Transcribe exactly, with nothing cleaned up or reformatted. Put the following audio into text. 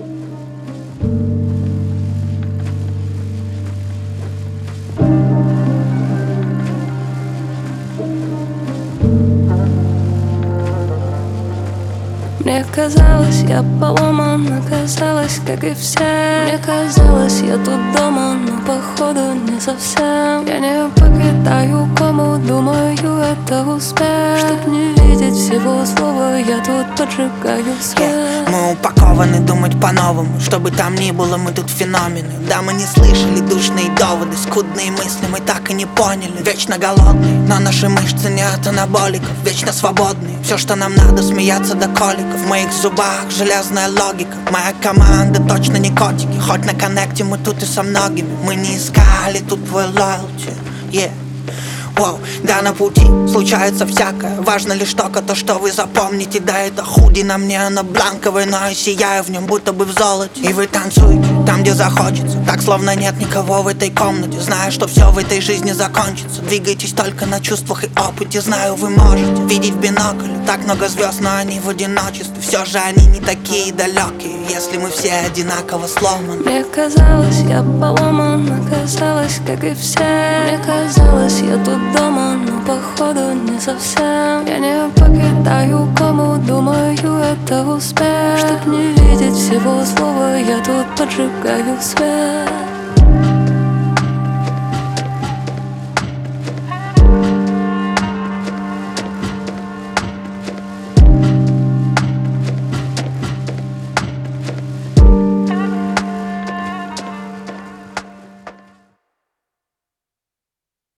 Мне казалось, я поломана, казалось, как и все. Мне казалось, я тут дома, но походу не совсем. Я не покидаю кому, думаю, это успех. Чтоб не видеть всего злого, я тут поджигаю свет. yeah. Мы упакованы думать по-новому, что бы там ни было, мы тут феномены. Да, мы не слышали душные доводы, скудные мысли мы так и не поняли. Вечно голодные, но наши мышцы не от анаболиков. Вечно свободные, все, что нам надо, смеяться до коликов. В моих зубах железная логика. Моя команда точно не котики. Хоть на коннекте мы тут и со многими. Мы не искали тут твой loyalty, yeah. Воу, да, на пути случается всякое. Важно лишь только то, что вы запомните. Да, это худи на мне, оно бланковое, но я сияю в нем, будто бы в золоте. И вы танцуете там, где захочется, так, словно нет никого в этой комнате. Зная, что все в этой жизни закончится. Двигайтесь только на чувствах и опыте. Знаю, вы можете видеть в бинокль так много звезд, но они в одиночестве. Все же они не такие далекие, если мы все одинаково сломаны. Мне казалось, я поломана, казалось, как и все. Мне казалось, я тут дома, но походу не совсем. Я не покидаю кому, думаю, это успех. Чтоб не видеть всего злого, я тут поджигаю свет.